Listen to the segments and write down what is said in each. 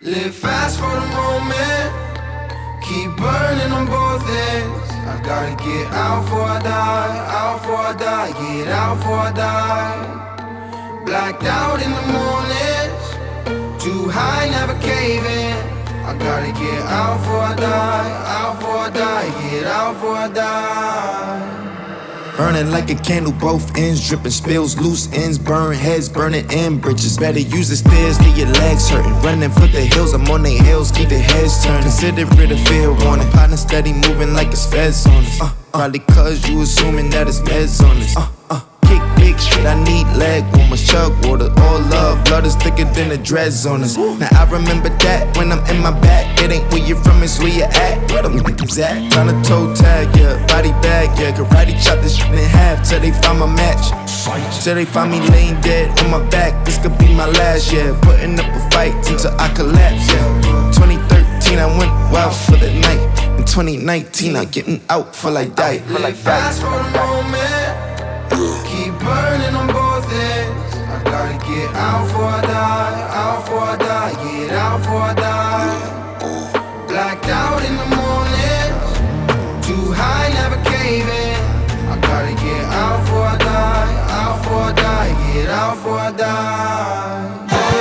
Live fast for the moment, keep burning on both ends. I gotta get out before I die, out before I die, get out before I die. Blacked out in the mornings, too high, never caving. I gotta get out before I die, out before I die, get out before I die. Burning like a candle, both ends dripping, spills, loose ends, burn heads, burning in bridges. Better use the stairs, leave your legs hurting. Running for the hills, I'm on their heels, keep their heads turning. Consider it a fair warning. Partner steady moving like it's feds on us. Probably cause you assuming that it's meds on us. Kick big shit, I need leg warmers, chug water, all love. Blood is thicker than the dreads on us. Now I remember that when I'm in my back. It ain't where you're from, it's where you at. Where them niggas at? Tryna toe tag, yeah, body bag, yeah. Karate chop this shit in half till they find my match. Till they find me laying dead on my back. This could be my last, yeah. Putting up a fight until I collapse, yeah. 2013 I went wild for the night. In 2019 I'm getting out for like die. Live fast for the moment, keep burning on both ends. I gotta get out before I die, out before I die, get out before I die. Blacked out in the mornings, too high, never caving. I gotta get out before I die, out before I die, get out before I die.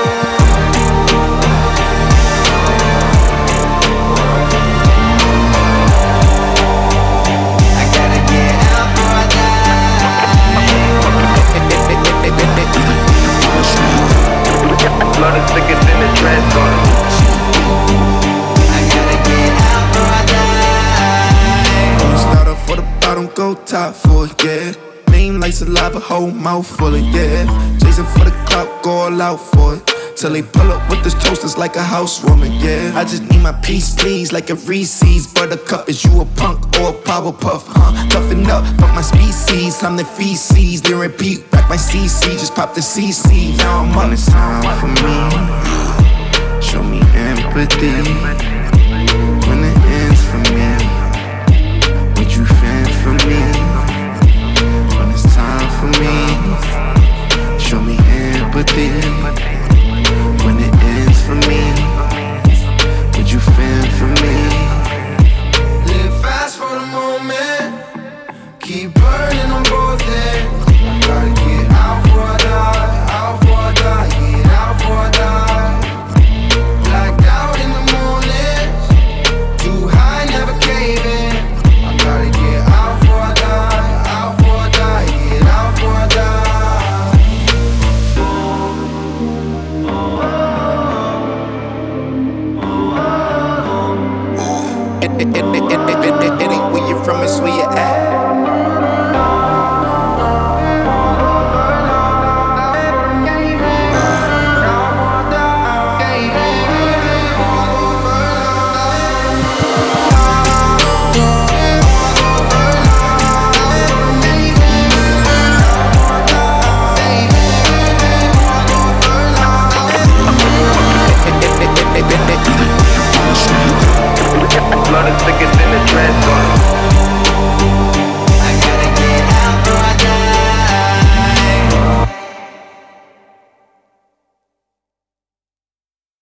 Blood is thicker than the dreads on it. I gotta get out before I die. Don't start off for the bottom, go top for it, yeah. Name like saliva, whole mouth full of, yeah. Chasing for the clout, go all out for it. Till they pull up with this toasters like a housewarming, yeah. I just need my peace, please, like a Reese's Buttercup. Is you a punk or a power puff, huh? Toughen up, but my species, I'm the feces. Then repeat, back my CC, just pop the CC. Now I'm on. It's time for me. Show me empathy. When it ends for me, would you fend for me? When it's time for me, show me empathy. When it ends for me, would you fend for me? Live fast for the moment, keep burning on both ends. I gotta get out before I die, out before I die, get out before I die. Blacked out in the mornings, too high, never caving. I gotta get out before I die, out before I die, get out before I die. It ain't where you're from, it's where you at.